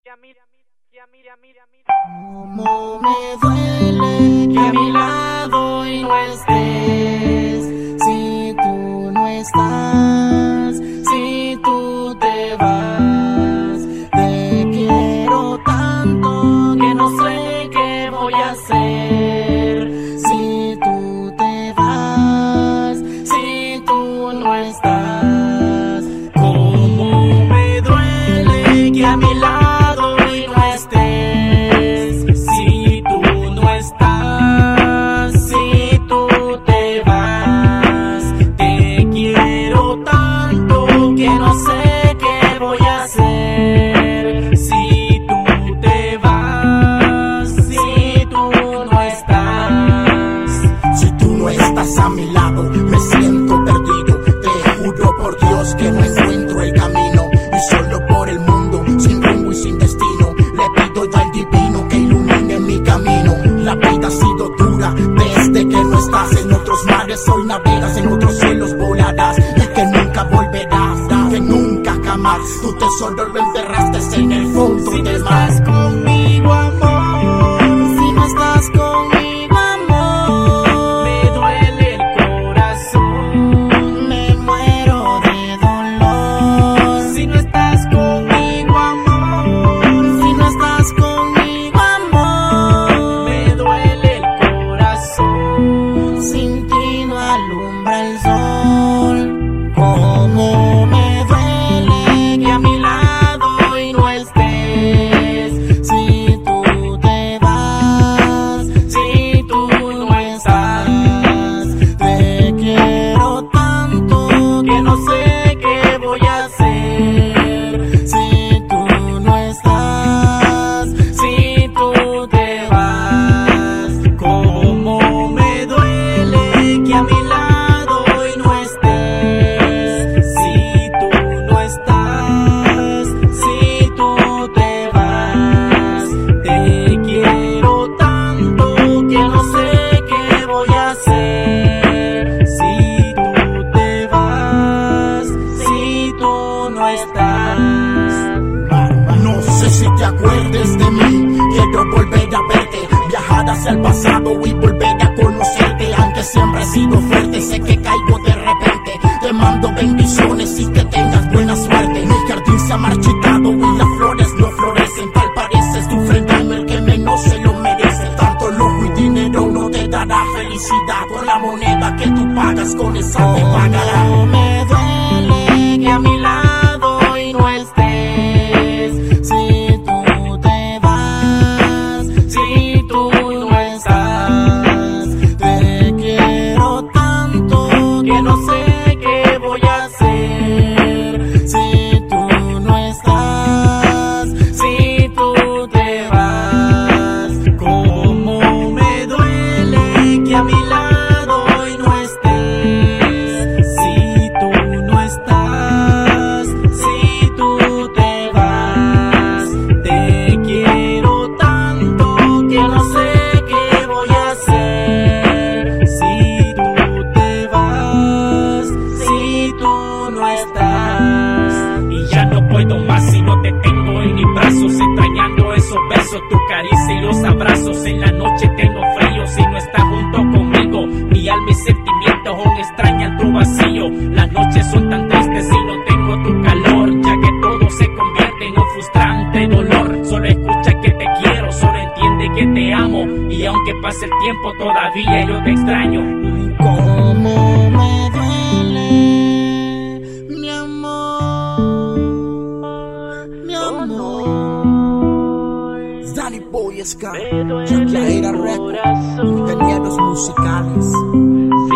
Cómo me duele que a mi lado y no estés, si tú no estás, si tú te vas. Te quiero tanto que no sé qué voy a hacer. Si tú te vas, si tú no estás. Cómo me duele que a mi lado a mi lado, me siento perdido. Te juro por Dios que no encuentro el camino, y solo por el mundo, sin rumbo y sin destino, le pido yo al divino que ilumine mi camino. La vida ha sido dura desde que no estás. En otros mares hoy navegas, en otros cielos volarás, y que nunca volverás, que nunca jamás tu tesoro lo enterraste en el fondo del mar. Si estás conmigo, amor, si no estás conmigo, el sol. Cómo me duele que a mi lado y no estés, si tú te vas, si tú no estás. Te quiero tanto que no sé qué voy a hacer. Si tú no estás, si tú te vas. Cómo me duele que a mi lado no sé si te acuerdes de mí, quiero volver a verte, viajar hacia el pasado y volver a conocerte. Aunque siempre he sido fuerte, sé que caigo de repente. Te mando bendiciones y que tengas buena suerte. Mi jardín se ha marchitado y las flores no florecen. Tal pareces tu frente el que menos se lo merece. Tanto lujo y dinero no te dará felicidad. Con la moneda que tú pagas, con esa te pagará. No me duele que a mi lado y no estés, si tú te vas, si tú no estás. Te quiero tanto que no sé qué voy a hacer. Si tú no estás, si tú te vas. Cómo me duele que a mi lado y no estés, si tú no estás, si tú te vas. Te quiero tanto que no sé qué voy a hacer. Si tú te vas, si tú no estás. Y ya no puedo más si no te tengo en mis brazos, extrañando esos besos, tu caricia y los abrazos. En la noche tengo frío si no estás junto conmigo. Mi alma y sentimientos aún extrañan tu vacío. Las noches son tan tristes si no tengo tu calor, ya que todo se convierte en un frustrante dolor. Solo escucha que te quiero, solo entiende que te amo, y aunque pase el tiempo todavía yo te extraño. Cómo me duele, mi amor, mi amor. Danny Boy Ska, Jackie Records, ingenieros musicales.